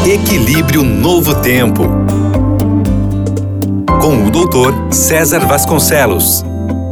Equilíbrio Novo Tempo, com o Dr. César Vasconcelos.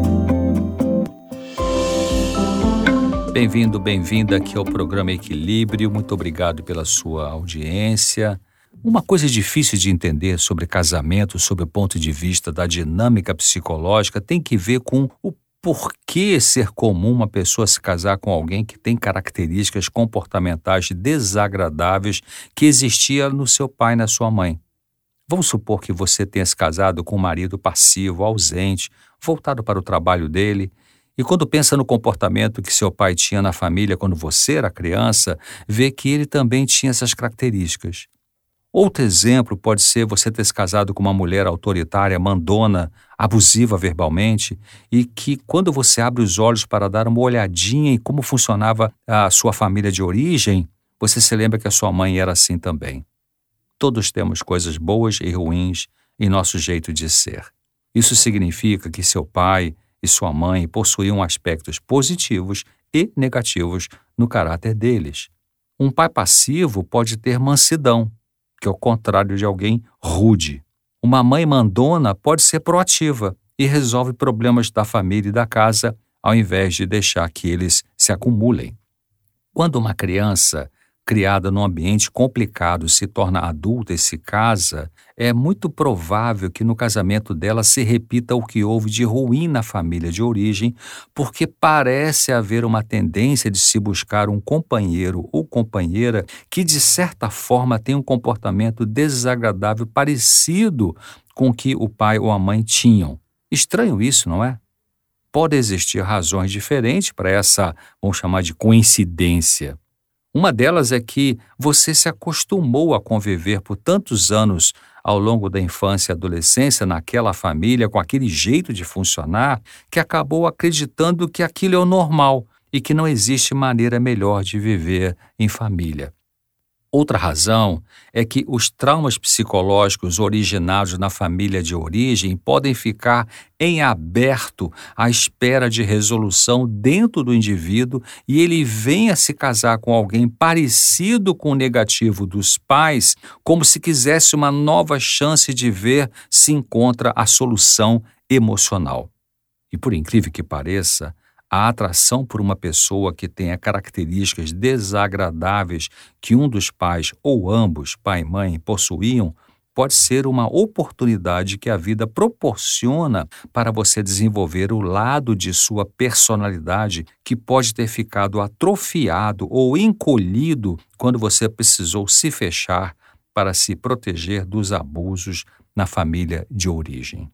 Bem-vindo, bem-vinda aqui ao programa Equilíbrio. Muito obrigado pela sua audiência. Uma coisa difícil de entender sobre casamento, sob o ponto de vista da dinâmica psicológica, tem que ver com o porquê ser comum uma pessoa se casar com alguém que tem características comportamentais desagradáveis que existia no seu pai e na sua mãe. Vamos supor que você tenha se casado com um marido passivo, ausente, voltado para o trabalho dele, e quando pensa no comportamento que seu pai tinha na família quando você era criança, vê que ele também tinha essas características. Outro exemplo pode ser você ter se casado com uma mulher autoritária, mandona, abusiva verbalmente, e que quando você abre os olhos para dar uma olhadinha em como funcionava a sua família de origem, você se lembra que a sua mãe era assim também. Todos temos coisas boas e ruins em nosso jeito de ser. Isso significa que seu pai e sua mãe possuíam aspectos positivos e negativos no caráter deles. Um pai passivo pode ter mansidão, que é o contrário de alguém rude. Uma mãe mandona pode ser proativa e resolve problemas da família e da casa, ao invés de deixar que eles se acumulem. Quando uma criança criada num ambiente complicado se torna adulta e se casa, é muito provável que no casamento dela se repita o que houve de ruim na família de origem, porque parece haver uma tendência de se buscar um companheiro ou companheira que de certa forma tem um comportamento desagradável parecido com o que o pai ou a mãe tinham. Estranho isso, não é? Pode existir razões diferentes para essa, vamos chamar de coincidência. Uma delas é que você se acostumou a conviver por tantos anos ao longo da infância e adolescência naquela família, com aquele jeito de funcionar, que acabou acreditando que aquilo é o normal e que não existe maneira melhor de viver em família. Outra razão é que os traumas psicológicos originados na família de origem podem ficar em aberto à espera de resolução dentro do indivíduo e ele vem a se casar com alguém parecido com o negativo dos pais, como se quisesse uma nova chance de ver se encontra a solução emocional. E por incrível que pareça, a atração por uma pessoa que tenha características desagradáveis que um dos pais ou ambos, pai e mãe, possuíam, pode ser uma oportunidade que a vida proporciona para você desenvolver o lado de sua personalidade que pode ter ficado atrofiado ou encolhido quando você precisou se fechar para se proteger dos abusos na família de origem.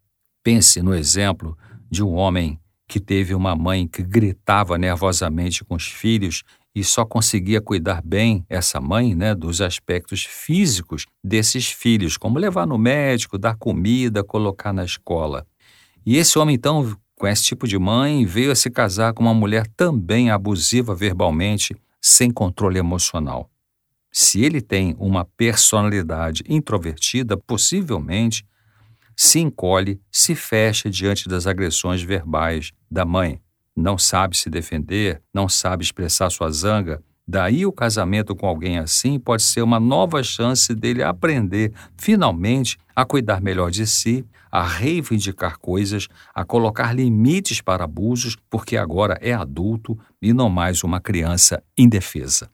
Pense no exemplo de um homem que teve uma mãe que gritava nervosamente com os filhos e só conseguia cuidar bem, essa mãe, dos aspectos físicos desses filhos, como levar no médico, dar comida, colocar na escola. E esse homem, então, com esse tipo de mãe, veio a se casar com uma mulher também abusiva verbalmente, sem controle emocional. Se ele tem uma personalidade introvertida, possivelmente se encolhe, se fecha diante das agressões verbais da mãe. Não sabe se defender, não sabe expressar sua zanga. Daí o casamento com alguém assim pode ser uma nova chance dele aprender, finalmente, a cuidar melhor de si, a reivindicar coisas, a colocar limites para abusos, porque agora é adulto e não mais uma criança indefesa.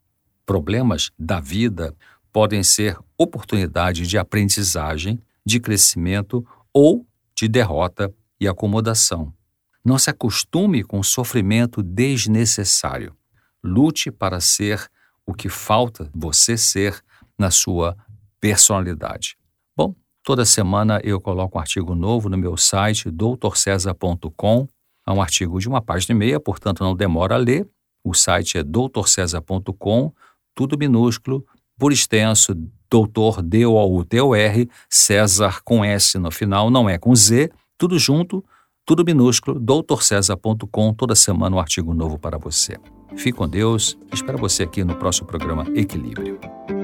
Problemas da vida podem ser oportunidade de aprendizagem, de crescimento ou de derrota e acomodação. Não se acostume com o sofrimento desnecessário. Lute para ser o que falta você ser na sua personalidade. Bom, toda semana eu coloco um artigo novo no meu site, drcesar.com. É um artigo de uma página e meia, portanto não demora a ler. O site é drcesar.com, tudo minúsculo, por extenso, Doutor, D-O-U-T-O-R, César com S no final, não é com Z, tudo junto, tudo minúsculo, drcesar.com, toda semana um artigo novo para você. Fique com Deus, espero você aqui no próximo programa Equilíbrio.